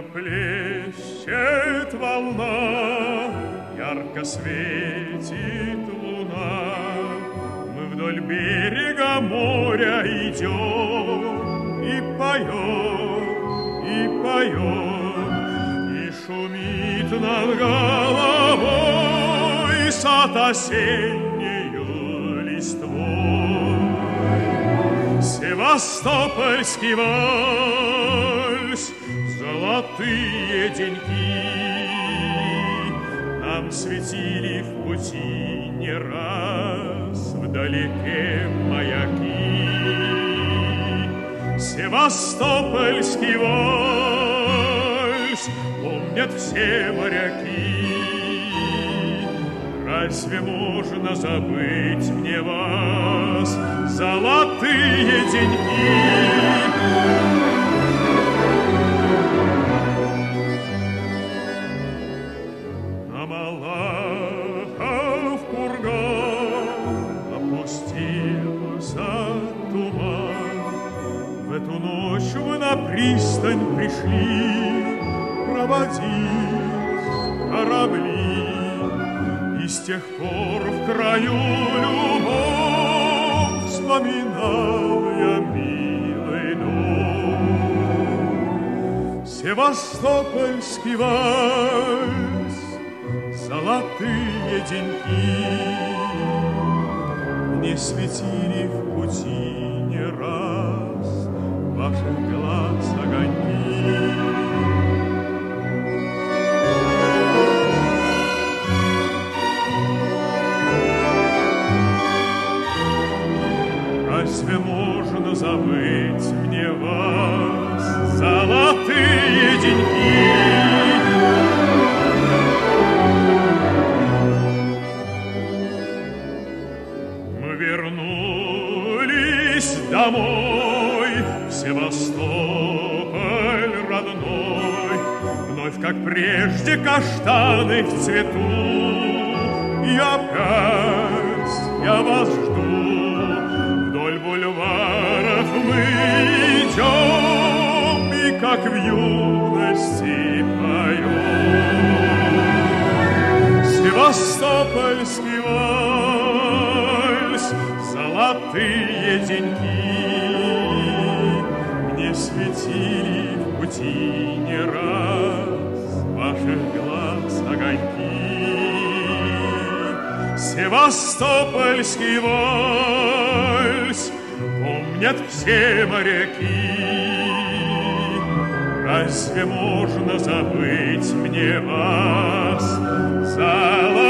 плещет волна, ярко светит луна. Мы вдоль берега моря идем, и поет, и поет, и шумит над головой сад осеннею листвой. Севастопольский вальс, золотые деньки нам светили в пути не раз вдалеке маяки. Севастопольский вальс помнят все моряки. Разве можно забыть мне вас, золотые деньги? На Малахов курган опустился туман. В эту ночь вы на пристань пришли проводить корабли. И с тех пор в краю любовь вспоминал я милый дом. Севастопольский вальс, золотые деньги мне светили в пути не раз ваших глаз огоньки. Разве можно забыть мне вас, золотые деньги? Мы вернулись домой, в Севастополь родной. Вновь, как прежде, каштаны в цвету. И опять я вас жду. Вдоль бульваров мы идем, и как в юности поем. Севастопольский вальс, золотые деньги мне светили в пути не раз ваших глаз огоньки. Севастопольский вальс помнят все моряки. Разве можно забыть мне вас, золотые